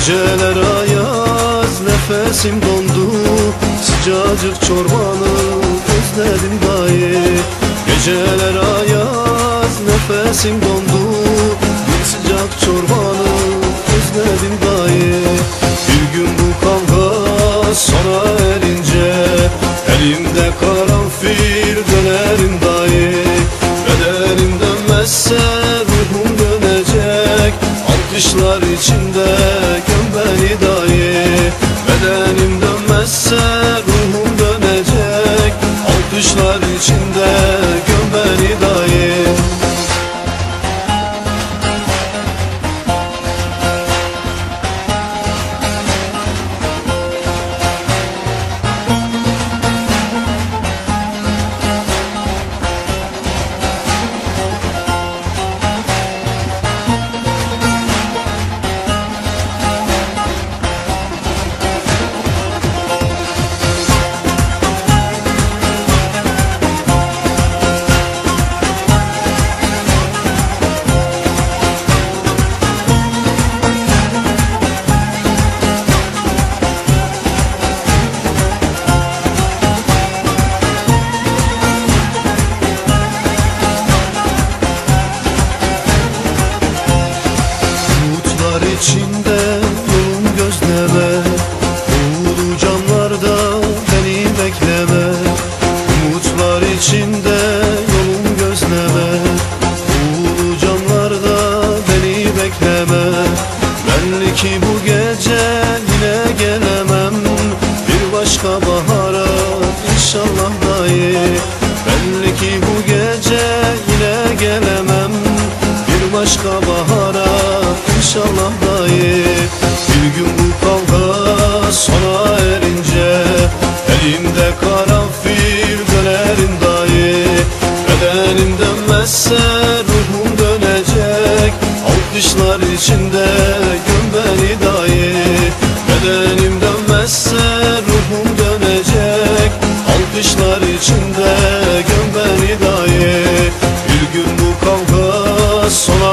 Geceler ayaz, nefesim dondu. Sıcacık çorbanı özledim dayı. Geceler ayaz, nefesim dondu. Bir sıcak çorbanı özledim dayı. Bir gün bu kavga sona erince elimde karanfil dönerim dayı. Bedenim dönmezse ruhum dönecek. Alkışlar içinde göm beni dayı. Bedenim dönmezse ruhum dönecek. Alkışlar içinde göm beni dayı. İçinde yolum gözleme, uğurlu camlarda beni bekleme. Umutlar içinde yolum gözleme, uğurlu camlarda beni bekleme. Belli ki bu gece yine gelemem, bir başka bahara inşallah dayı. Belli ki bu gece yine gelemem, bir başka bahara İnşallah dayı. Bir gün bu kavga sona erince elimde karanfil dönerim dayı. Bedenim dönmezse ruhum dönecek. Alkışlar içinde göm beni dayı. Bedenim dönmezse ruhum dönecek. Alkışlar içinde göm beni dayı. Bir gün bu kavga sona